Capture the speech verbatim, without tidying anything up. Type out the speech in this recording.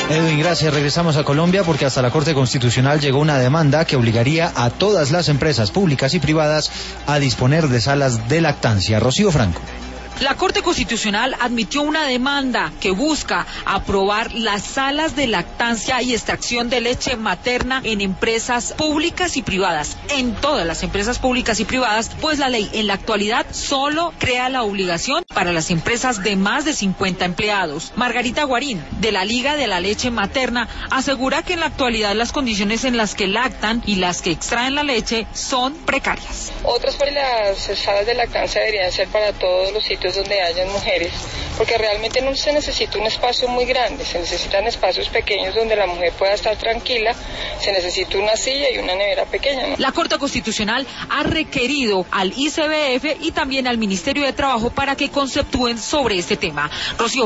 Edwin, gracias. Regresamos a Colombia porque hasta la Corte Constitucional llegó una demanda que obligaría a todas las empresas públicas y privadas a disponer de salas de lactancia. Rocío Franco. La Corte Constitucional admitió una demanda que busca aprobar las salas de lactancia y extracción de leche materna en empresas públicas y privadas, en todas las empresas públicas y privadas, pues la ley en la actualidad solo crea la obligación para las empresas de más de cincuenta empleados. Margarita Guarín, de la Liga de la Leche Materna, asegura que en la actualidad las condiciones en las que lactan y las que extraen la leche son precarias. Otras pues las salas de lactancia deberían ser para todos los sitios donde hayan mujeres, porque realmente no se necesita un espacio muy grande, se necesitan espacios pequeños donde la mujer pueda estar tranquila, se necesita una silla y una nevera pequeña, ¿no? La Corte Constitucional ha requerido al I C B F y también al Ministerio de Trabajo para que conceptúen sobre este tema. Rocío